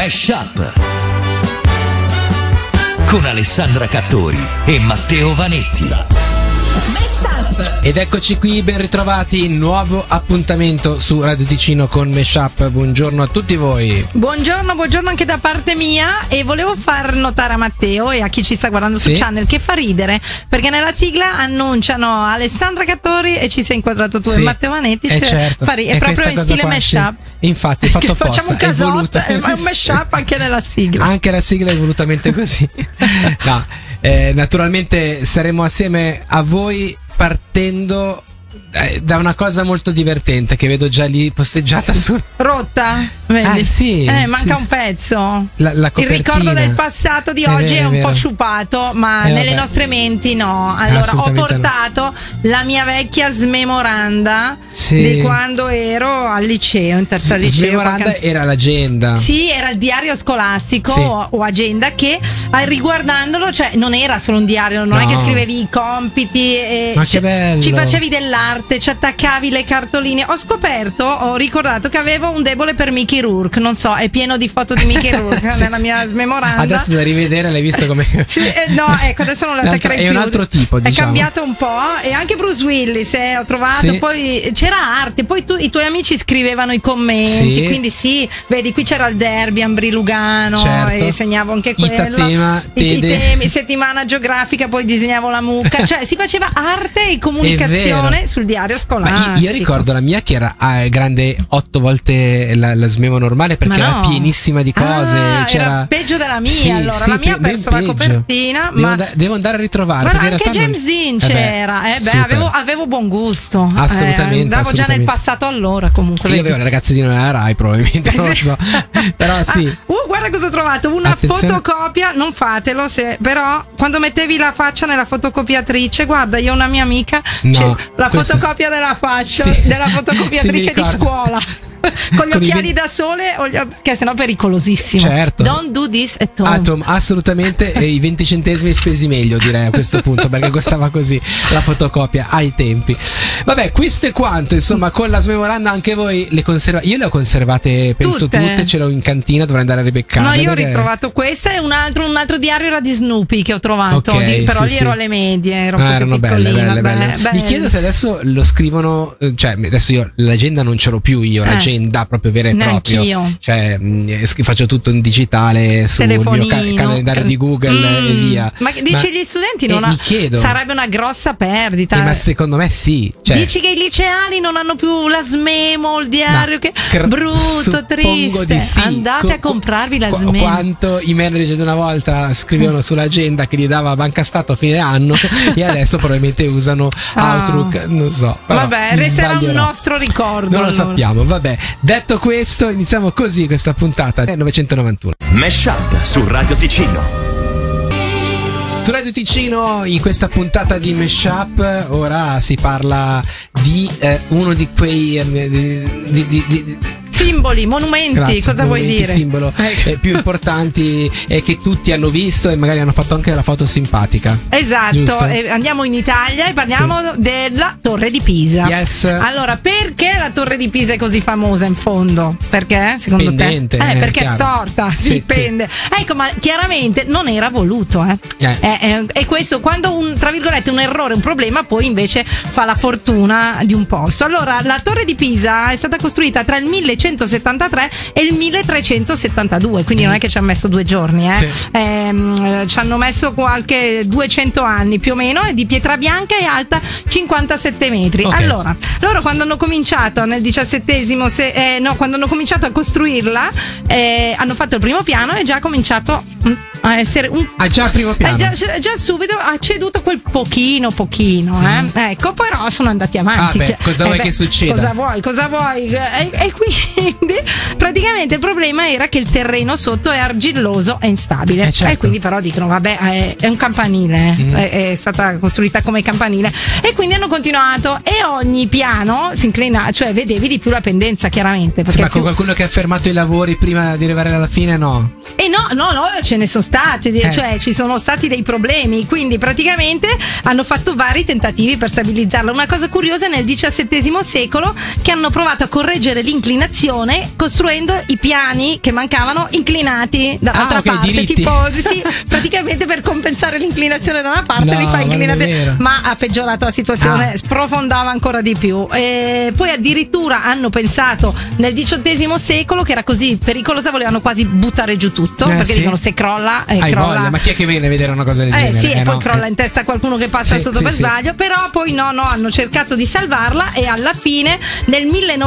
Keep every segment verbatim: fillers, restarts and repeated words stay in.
Mesh Up con Alessandra Cattori e Matteo Vanetti. Ed eccoci qui, ben ritrovati, nuovo appuntamento su Radio Ticino con Mesh Up. Buongiorno a tutti voi. Buongiorno, buongiorno anche da parte mia. E volevo far notare a Matteo e a chi ci sta guardando su Sì? Channel che fa ridere, perché nella sigla annunciano Alessandra Cattori e ci sei inquadrato tu Sì. e Matteo Vanetti. Eh, cioè, certo. fa ri- è E proprio questa in cosa stile qua, Mesh sì. Up. Infatti, fatto Che apposta. facciamo un è casotto, voluta. è un Mesh Up anche nella sigla. Anche la sigla è volutamente così. No, eh, naturalmente saremo assieme a voi partendo eh, da una cosa molto divertente che vedo già lì posteggiata sul Rotta? Vedi? Ah, sì, Eh, manca sì, un pezzo. La, la Il copertina. ricordo del passato di È oggi vero, è un è po' vero. sciupato, ma Eh, nelle vabbè. nostre menti no. Allora, ho Assolutamente portato la mia vecchia smemoranda Sì. di quando ero al liceo, in terza liceo. Smemoranda qualche- era l'agenda. Sì, era il diario scolastico Sì. o, o agenda che eh, riguardandolo, cioè non era solo un diario, non è No. che scrivevi i compiti e Ma che ci, bello. ci facevi dell'arte, ci attaccavi le cartoline. Ho scoperto, ho ricordato che avevo un debole per Mickey Rourke, non so, è pieno di foto di Mickey Rourke Sì, nella sì. mia smemoranda. Adesso da rivedere l'hai visto come Sì, eh, no, ecco, adesso non la L'altro- attaccherei è più. un altro tipo, È diciamo. cambiato un po'. E anche Bruce Willis, eh, ho trovato. Sì. Poi c'era arte. Poi tu, i tuoi amici scrivevano i commenti. Sì. Quindi sì, vedi, qui c'era il derby Ambri Lugano. Certo. E segnavo anche quello. Itatema, I, i Tede. temi, settimana geografica, poi disegnavo la mucca. Cioè, si faceva arte e È comunicazione vero. sul diario Ma scolastico. io, io ricordo la mia che era ah, grande otto volte la, la smemo normale perché Ma era no. pienissima di cose. Ah, c'era era peggio della mia. Sì, allora, sì, la mia ha ben perso la peggio. copertina. Devo, ma and- devo andare a ritrovare. Guarda, perché in anche realtà James non- Dean Eh beh, c'era. Eh beh, super. avevo, avevo buon gusto. Assolutamente, Eh, andavo già nel assolutamente. passato allora, comunque. Io vedi. avevo le ragazzine nella Rai, probabilmente. Non lo so. Però sì. Ah, uh, guarda cosa ho trovato. Una Attenzione. fotocopia. Non fatelo, se, però quando mettevi la faccia nella fotocopiatrice, guarda, io ho una mia amica. No, c'è la questa- fotocopia della faccia Sì. della Sì, fotocopiatrice mi di ricordo. scuola. Con gli Con i occhiali ven- da sole, o gli o- che sennò è pericolosissimo. Certo. Don't do this at home. Atom, assolutamente. E i venti centesimi spesi meglio, direi a questo punto, perché costava così la fotocopia ai tempi. Vabbè, questo è quanto. Insomma, con la smemoranda anche voi le conservate. Io le ho conservate, penso Tutte. tutte, ce l'ho in cantina, dovrei andare a ribeccarle. No, io ho perché- ritrovato questa e un altro, un altro diario era di Snoopy che ho trovato. Ok, di- però sì, lì sì. ero alle medie, ero Ah, proprio erano belle, piccolina. belle, belle. beh, Mi belle. chiedo se adesso lo scrivono, eh, cioè adesso io l'agenda non ce l'ho più io, Eh. l'agenda proprio vera e proprio. Neanch'io. Cioè mh, sc- faccio tutto in digitale sul mio Telefonino, ca- calendario cal- di Google Mm. e via. Ma che dici gli studenti non eh, ha- mi chiedo. sarebbe una grossa perdita. Eh, ma secondo me sì. Cioè, Dici che i liceali non hanno più la smemo, il diario, ma che cr- brutto, suppongo triste. di sì. Andate Co- a comprarvi la qu- smemo. Quanto i manager di una volta scrivevano sull'agenda che gli dava Banca Stato a fine anno e adesso probabilmente usano Ah. Outlook, non so. però Vabbè, mi resterà un sbaglierò. nostro ricordo. Non lo allora. sappiamo, vabbè. Detto questo, iniziamo così questa puntata novecentonovantuno. Mesh Up su Radio Ticino. Su Radio Ticino, in questa puntata di Mesh Up, ora si parla di eh, uno di quei eh, di, di, di, di, Simboli, monumenti, grazie, cosa vuoi monumenti, dire? simbolo Ecco. eh, più importanti e che tutti hanno visto e magari hanno fatto anche la foto simpatica. Esatto, Giusto? e andiamo in Italia e parliamo della Torre di Pisa. Yes. Allora, perché la Torre di Pisa è così famosa in fondo? Perché secondo Pendente, te? Eh, eh, perché è chiaro. storta, si Sì, pende. Ecco, ma chiaramente non era voluto, eh. Eh. Eh, eh, e questo quando un tra virgolette un errore, un problema, poi invece fa la fortuna di un posto. Allora, la Torre di Pisa è stata costruita tra il millecentosettantatré e il milletrecentosettantadue, quindi Mm. non è che ci ha messo due giorni, eh. Sì. Ehm, ci hanno messo qualche duecento anni più o meno, è di pietra bianca e alta cinquantasette metri. Ok. Allora, loro quando hanno cominciato nel diciassettesimo, se, eh, no, quando hanno cominciato a costruirla, eh, hanno fatto il primo piano e già ha cominciato mm, a essere un Ah, già al primo piano. eh, già, già subito ha ceduto quel pochino, pochino, eh. Ecco, però sono andati avanti. Ah, beh, Cioè, cosa vuoi beh, che succeda? Cosa vuoi, cosa vuoi? E, e quindi praticamente il problema era che il terreno sotto è argilloso e instabile. Eh, certo. E quindi però dicono, vabbè, è, è un campanile, Mm. è, è stata costruita come campanile. E quindi hanno continuato e ogni piano si inclina, cioè vedevi di più la pendenza chiaramente. Sì, Perché ma con più... qualcuno che ha fermato i lavori prima di arrivare alla fine, no? E no, no, no, ce ne sono stati, Eh. cioè ci sono stati dei problemi, quindi praticamente hanno fatto vari tentativi per stabilizzarla. Una cosa curiosa nel diciassettesimo secolo che hanno provato a correggere l'inclinazione costruendo i piani che mancavano inclinati dall'altra Ah, ok, parte, diritti. tipo sì, praticamente per compensare l'inclinazione da una parte No, li fa ma non è inclinati, vero. ma ha peggiorato la situazione, Ah. sprofondava ancora di più. E poi addirittura hanno pensato nel diciottesimo secolo che era così pericolosa, volevano quasi buttare giù tutto, Eh, perché sì. dicono se crolla, eh, Hai crolla. voglia, ma chi è che viene a vedere una cosa del Eh genere? sì, e poi no, crolla eh. in testa a qualcuno che passa Sì, sotto sì, per sì. sbaglio, però poi no, no, hanno cercato di salvarla e alla fine nel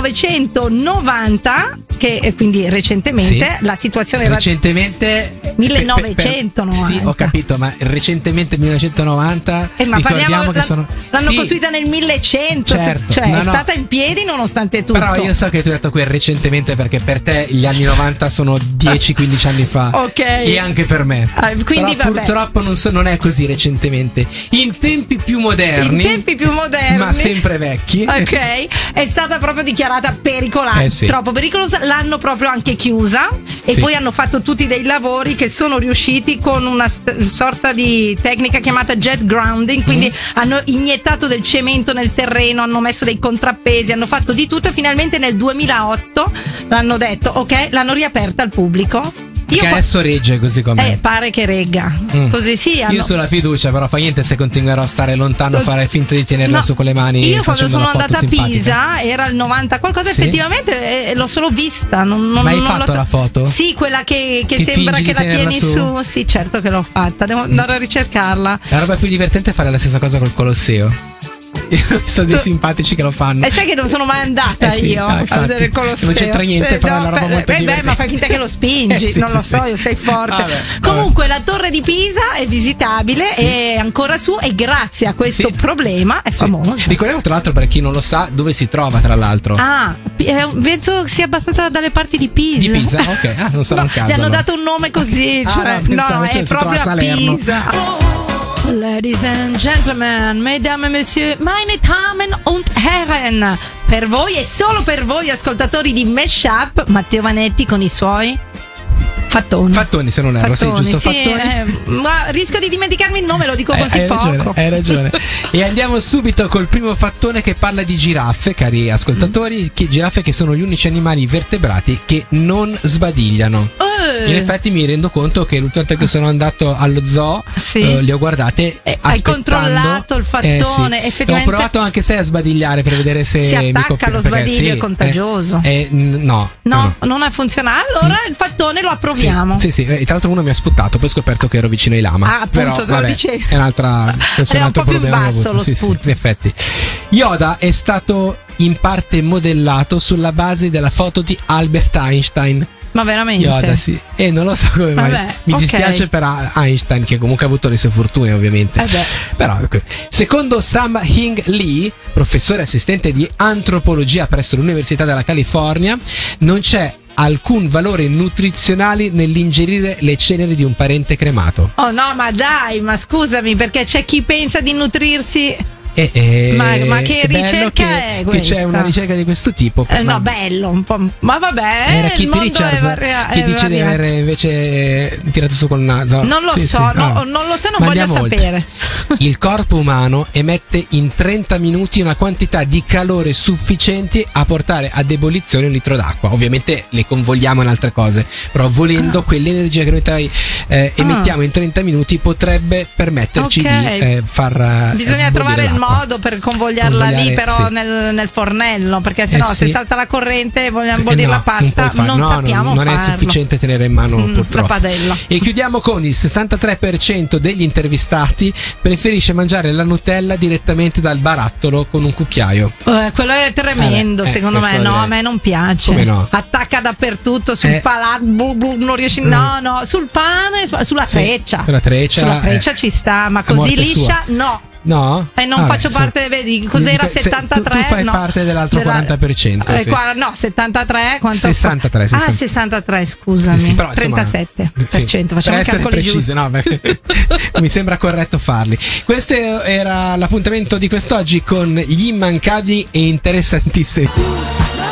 millenovecentonovanta, che eh, quindi recentemente, Sì. la situazione era recentemente millenovecentonovanta. Sì, ho capito, ma recentemente millenovecentonovanta Eh, ma ricordiamo parliamo, che la- sono l'hanno Sì, costruita nel millecento, se- Certo. cioè No, è no. stata in piedi nonostante tutto. però io so che tu hai detto quel recentemente perché per te gli anni novanta sono dieci quindici anni fa. Ok. E anche per me. Ah, quindi Però vabbè. purtroppo non, so- non è così recentemente. In tempi più moderni, In tempi più moderni, ma sempre vecchi. ok, è stata proprio dichiarata pericolante, Eh sì. troppo pericolosa, l'hanno proprio anche chiusa e Sì. poi hanno fatto tutti dei lavori che sono riusciti con una st- sorta di tecnica chiamata jet grounding, quindi Mm-hmm. hanno iniettato del cemento nel terreno, hanno messo dei contrappesi, hanno fatto di tutto e finalmente nel duemilaotto l'hanno detto, ok, l'hanno riaperta al pubblico. Che qua- adesso regge così com'è. eh, pare che regga. Mm. Così sì. Hanno... Io sulla fiducia, però fa niente se continuerò a stare lontano, Lo- fare finta di tenerla No, su con le mani. Io quando facendo sono la foto andata a simpatica. Pisa era il novanta qualcosa, Sì? effettivamente eh, l'ho solo vista. Non, non, Ma hai non fatto l'ho- la foto? Sì, quella che, che Che sembra fingi che di la tenerla tieni su? su. Sì, certo che l'ho fatta. Devo andare a ricercarla. La roba più divertente è fare la stessa cosa col Colosseo. Io ho visto dei Tu- simpatici che lo fanno. E sai che non sono mai andata Eh sì, io no, a infatti. vedere il Colosseo. Non c'entra niente, Eh, però è no, una roba per- molto eh, beh, divertente. ma fai finta che lo spingi, Eh sì, non sì, lo so, sì. io sei forte. Vabbè, Comunque la torre di Pisa è visitabile, è ancora su e grazie a questo Sì. problema è Sì. famosa. Ricordiamo tra l'altro, per chi non lo sa, dove si trova tra l'altro. Ah, pi- eh, penso sia abbastanza dalle parti di Pisa. Di Pisa? Ok, ah, non sarà No, un caso. Gli hanno allora. dato un nome così, Ah, cioè, no, pensavo, no, cioè, è si trova proprio a a Salerno. Pisa. Ladies and gentlemen, mesdames et messieurs, meine Damen und Herren, per voi e solo per voi ascoltatori di Meshup, Matteo Vanetti con i suoi fattoni. Fattoni, se non erro, Fattoni, sì, giusto? sì, Fattoni. eh, ma rischio di dimenticarmi il nome, lo dico Eh, così hai poco. ragione, hai ragione. E andiamo subito col primo fattone che parla di giraffe, cari ascoltatori. Che giraffe che sono gli unici animali vertebrati che non sbadigliano. Eh. In effetti mi rendo conto che l'ultima volta che sono andato allo zoo, Sì. eh, li ho guardate Eh, hai aspettando. controllato il fattone, Eh sì. effettivamente- Ho provato anche se a sbadigliare per vedere se Si mi attacca copriva, lo perché sbadiglio, sì, è contagioso. eh, eh, n- no, No, non ha funzionato. Allora il fattone lo approviamo. Sì, sì, sì. Eh, tra l'altro uno mi ha sputtato, poi ho scoperto che ero vicino ai lama. Ah, appunto, Però, te lo vabbè, dicevo. è un'altra, questo è Era un altro un po' più in problema che ho basso avuto. lo Sì, sì, sputto. in effetti. Yoda è stato in parte modellato sulla base della foto di Albert Einstein. Ma veramente? Yoda, sì. E non lo so come mai. Vabbè, Mi ok. dispiace per Einstein, che comunque ha avuto le sue fortune, ovviamente. Eh beh. Però, ecco. Secondo Sam Hing Lee, professore assistente di antropologia presso l'Università della California, non c'è alcun valore nutrizionale nell'ingerire le ceneri di un parente cremato. Oh no, ma dai, ma scusami, perché c'è chi pensa di nutrirsi. E, e- Ma- ma che è bello ricerca che, è che c'è questa? una ricerca di questo tipo. Eh, ma- no, bello, un po'. Ma vabbè, Era il Kitty mondo Richards è varia- che è dice di variato. aver invece tirato su col naso. Non lo Sì, so, sì, no, ah. non lo so, non Ma voglio andiamo oltre. sapere. Il corpo umano emette in trenta minuti una quantità di calore sufficienti a portare a ebollizione un litro d'acqua. Ovviamente le convogliamo in altre cose, però volendo Ah. quell'energia che noi tra- eh, emettiamo in trenta minuti potrebbe permetterci Ok. di eh, far eh, Bisogna bollire trovare il l'acqua. modo per convogliarla Convogliare, lì, però sì. nel, nel fornello, perché sennò Eh se sì. salta la corrente e vogliamo Eh bollire no, la pasta, non, puoi far- non no, sappiamo non, non è farlo. sufficiente tenere in mano, Mm, purtroppo. la padella. E chiudiamo con il sessantatré per cento degli intervistati preferisce mangiare la Nutella direttamente dal barattolo con un cucchiaio. Eh, quello è tremendo, Eh, beh, eh, secondo me. questo No, direi. a me non piace. Come no? Attacca dappertutto sul Eh. palato, bu, bu, non riesci. No, no, sul pane, su- sulla Sì, treccia. sulla treccia, Sulla treccia eh. ci sta, ma A così morte liscia, no. No? E non Vabbè, faccio sì. parte, vedi, cos'era Se- settantatré? Tu, tu fai no. parte dell'altro Della- quaranta per cento. Eh, sì. qua- no, settantatré, quanto fa? sessantatré, Ah, sessanta. sessantatré, scusami. Sì, sì, però, insomma, trentasette per cento, sì, facciamo per i essere calcoli precisi, giusti. no, perché mi sembra corretto farli. Questo era l'appuntamento di quest'oggi con gli immancabili e interessantissimi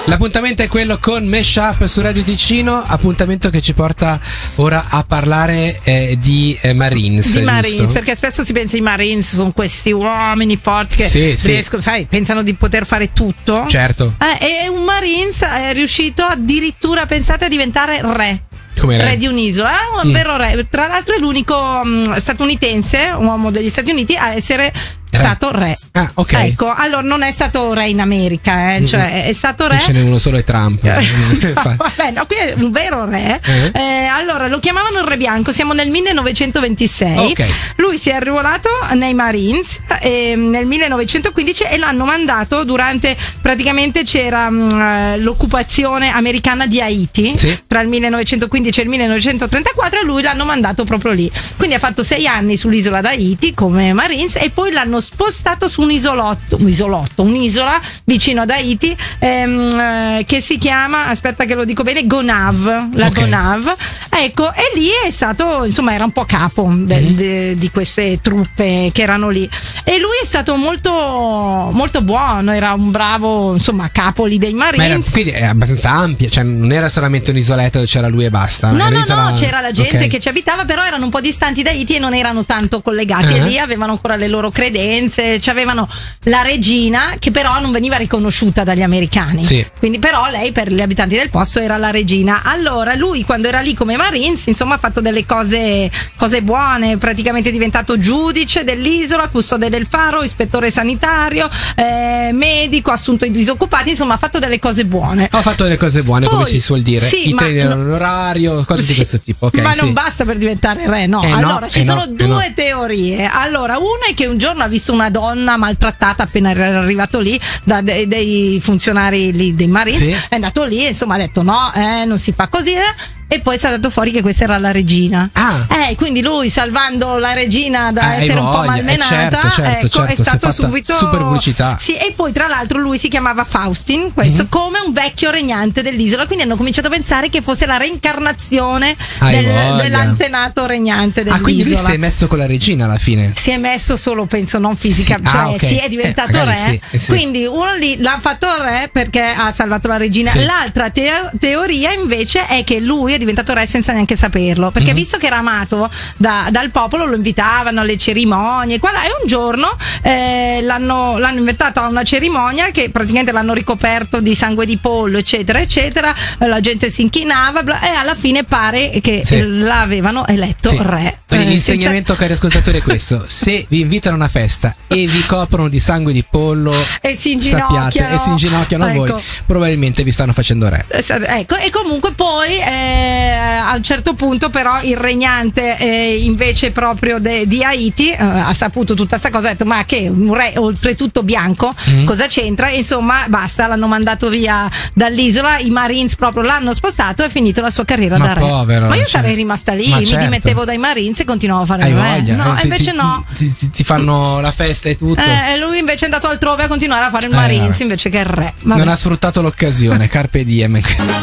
L'appuntamento è quello con Mashup su Radio Ticino, appuntamento che ci porta ora a parlare eh, di eh, Marines. Di Marines, giusto? perché spesso si pensa i Marines sono questi uomini forti che sì, riescono, sì. sai, pensano di poter fare tutto. Certo. Eh, e un Marines è riuscito addirittura, pensate, a diventare re. Come re? Re di un'isola, è un Mm. vero re. Tra l'altro è l'unico mh, statunitense, un uomo degli Stati Uniti, a essere Re. stato re. Ah, ok. Ecco, allora non è stato re in America, eh, cioè è stato re. Non ce n'è uno solo, è Trump. Fa- Vabbè, no, qui è un vero re. Eh? Eh, allora lo chiamavano il Re Bianco. Siamo nel millenovecentoventisei. Ok. Lui si è arruolato nei Marines eh, nel millenovecentoquindici e l'hanno mandato durante, praticamente c'era mh, l'occupazione americana di Haiti, Sì. tra il millenovecentoquindici e il millenovecentotrentaquattro, e lui l'hanno mandato proprio lì. Quindi ha fatto sei anni sull'isola d'Haiti come Marines e poi l'hanno spostato su un isolotto, un isolotto, un'isola vicino ad Haiti ehm, eh, che si chiama, aspetta che lo dico bene, Gonaïves, la Ok. Gonaïves. Ecco, e lì è stato, insomma, era un po' capo de- Mhm. de- di queste truppe che erano lì. E lui è stato molto molto buono, era un bravo, insomma, capo lì dei Ma era, Marines. quindi è abbastanza ampia, cioè non era solamente un'isoletta dove c'era lui e basta. No, Era no, un'isola- no, c'era la gente Ok. che ci abitava, però erano un po' distanti da Haiti e non erano tanto collegati. Ah. E lì avevano ancora le loro credenze. C'avevano la regina, che però non veniva riconosciuta dagli americani. Sì. Quindi, però, lei per gli abitanti del posto era la regina. Allora, lui, quando era lì come Marines, insomma, ha fatto delle cose, cose buone. Praticamente è diventato giudice dell'isola, custode del faro, ispettore sanitario, eh, medico, ha assunto i disoccupati. Insomma, ha fatto delle cose buone. Ho fatto delle cose buone, come Poi- si suol dire. sì, I ma treni no- all'orario, cose di Sì, questo tipo. Ok, ma sì. non basta per diventare re, no. Eh no, allora, ci eh sono no, eh due no. teorie. Allora, una è che un giorno ha visto una donna maltrattata appena era arrivato lì da de- dei funzionari lì dei Marines. Sì. È andato lì e insomma ha detto no, eh, non si fa così. eh. E poi si è dato fuori che questa era la regina. Ah. Eh, quindi lui, salvando la regina da Ah, hai essere un po' voglia, eh, malmenata, certo, certo, ecco, certo, è si è stato fatta subito super pubblicità. Sì, e poi tra l'altro lui si chiamava Faustin, questo, Mhm. come un vecchio regnante dell'isola. Quindi hanno cominciato a pensare che fosse la reincarnazione Hai del- voglia. dell'antenato regnante dell'isola. Ah, quindi lui si è messo con la regina alla fine. Si è messo solo, penso, non fisica, Sì, cioè ah, ok. si è diventato Eh, magari re. sì, eh, sì. Quindi uno lì l'ha fatto re perché ha salvato la regina. Sì. L'altra te- teoria invece è che lui è diventato re senza neanche saperlo, perché Mhm. visto che era amato da- dal popolo, lo invitavano alle cerimonie. Qua là, e un giorno eh, l'hanno, l'hanno inventato a una cerimonia che praticamente l'hanno ricoperto di sangue di pollo, eccetera, eccetera. La gente si inchinava bla- e alla fine pare che Sì. l'avevano eletto Sì. re. Quindi Eh, l'insegnamento, cari ascoltatori, è questo: se vi invitano a una festa e vi coprono di sangue di pollo, E si sappiate, inginocchiano. e si inginocchiano a voi, Ecco. probabilmente vi stanno facendo re. Ecco, e comunque poi eh, a un certo punto però il regnante eh, invece proprio de- di Haiti eh, ha saputo tutta sta cosa, ha detto ma che un re oltretutto bianco Mm. cosa c'entra? Insomma basta, l'hanno mandato via dall'isola, i Marines proprio l'hanno spostato e è finito la sua carriera Ma da re. povero, Ma io cioè, sarei rimasta lì, ma mi certo. dimettevo dai Marines e continuavo a fare Hai il re. voglia? No, Eh, e ti- invece ti- no. Ti, ti- ti fanno la festa e tutto. Eh, e lui invece è andato altrove a continuare a fare il Eh, Marines vabbè. invece che il re. Vabbè. Non ha sfruttato l'occasione, carpe diem.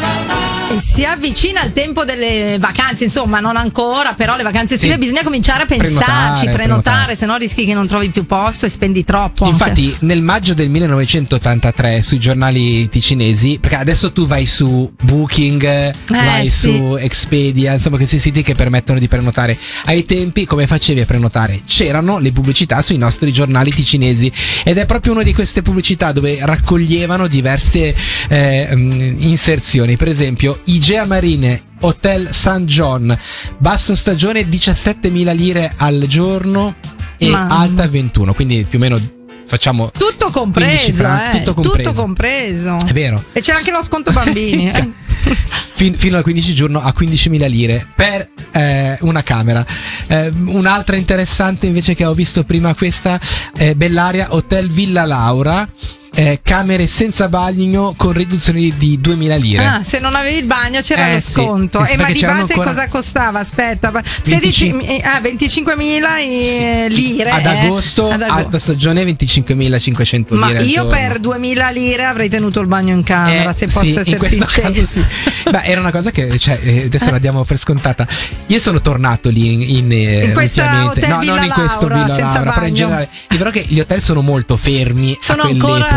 E si avvicina il tempo delle vacanze, insomma, non ancora, però le vacanze estive Sì. bisogna cominciare a pensarci, Prenotare, prenotare, prenotare. se no rischi che non trovi più posto e spendi troppo. Infatti, nel maggio del millenovecentottantatré sui giornali ticinesi, perché adesso tu vai su Booking, vai sì. su Expedia, insomma, questi siti che permettono di prenotare. Ai tempi, come facevi a prenotare? C'erano le pubblicità sui nostri giornali ticinesi, ed è proprio una di queste pubblicità dove raccoglievano diverse eh, mm, inserzioni. Per esempio, Igea Marine, Hotel San John, bassa stagione diciassettemila lire al giorno e Mamma. alta ventuno, quindi più o meno facciamo Tutto compreso, quindici franchi, eh, tutto compreso. tutto compreso. È vero. E c'era anche lo sconto bambini. eh. Fin- fino al quindici giorno a quindicimila lire per eh, una camera. Eh, un'altra interessante invece che ho visto prima, questa è Bellaria Hotel Villa Laura, eh, camere senza bagno con riduzioni di duemila lire. Ah, se non avevi il bagno c'era Eh, lo sì, sconto. sì, E ma perché di c'erano base ancora- cosa costava? Aspetta, sedici, eh, ah, venticinquemila eh, lire. Ad eh. agosto, Ad agosto. alta stagione venticinquemilacinquecento Ma lire al io giorno. per duemila lire avrei tenuto il bagno in camera, Eh, se sì, posso in essere questo sincera. caso sì. Beh, era una cosa che, cioè, eh, adesso la diamo per scontata. Io sono tornato lì in, in, eh, In questa ultimamente. hotel no, Villa non in questo Laura, Villa senza Laura, però in bagno. generale. È vero che gli hotel sono molto fermi Sono a quell'epoca.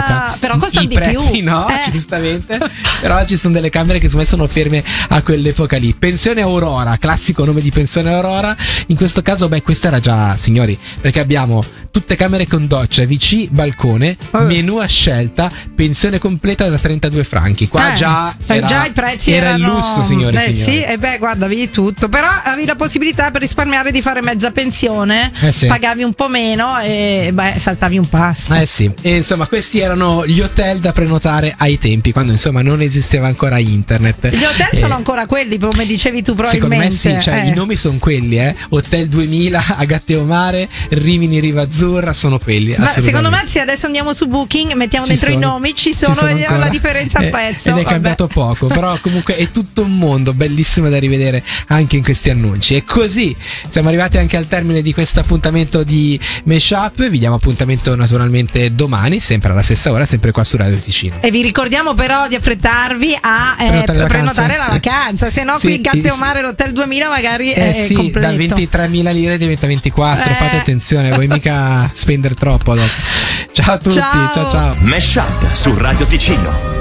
all'epoca. Però costano I di prezzi più. no, Eh. giustamente. Però ci sono delle camere che secondo me sono ferme a quell'epoca lì. Pensione Aurora, classico nome di pensione Aurora. In questo caso, beh, questa era già, signori, perché abbiamo tutte camere con doccia, V C, balcone, Oh. menù a scelta, pensione completa da trentadue franchi. Qua Eh, già eh, era, già i prezzi era il erano, lusso, signori e eh, signori. sì, e beh, guarda, avevi tutto, però avevi la possibilità per risparmiare di fare mezza pensione, Eh sì. pagavi un po' meno e beh, saltavi un passo. Eh sì, e insomma questi erano gli hotel da prenotare ai tempi, quando insomma non esisteva ancora internet. Gli hotel Eh, sono ancora quelli, come dicevi tu Secondo me probabilmente. sì, cioè eh. i nomi sono quelli, eh. Hotel duemila, Agatteomare, Rimini Riva Azzurra, sono quelli. Ma secondo assolutamente. me se adesso andiamo su Booking, mettiamo Ci dentro i sono. nomi, ci Ci sono, sono vediamo ancora. la differenza al Eh, prezzo. ed è vabbè. cambiato poco, però comunque è tutto un mondo bellissimo da rivedere anche in questi annunci. E così siamo arrivati anche al termine di questo appuntamento di Meshup. Vi diamo appuntamento naturalmente domani, sempre alla stessa ora, sempre qua su Radio Ticino. E vi ricordiamo però di affrettarvi a eh, Prenotare le prenotare la vacanze. vacanza, se no Sì, qui Gatte sì. Omare l'Hotel duemila magari Eh è sì, completo. da ventitremila lire diventa ventiquattro. Eh. Fate attenzione, vuoi mica spendere troppo dopo. Ciao a tutti, Ciao. ciao ciao. Mesh Up su Radio Ticino.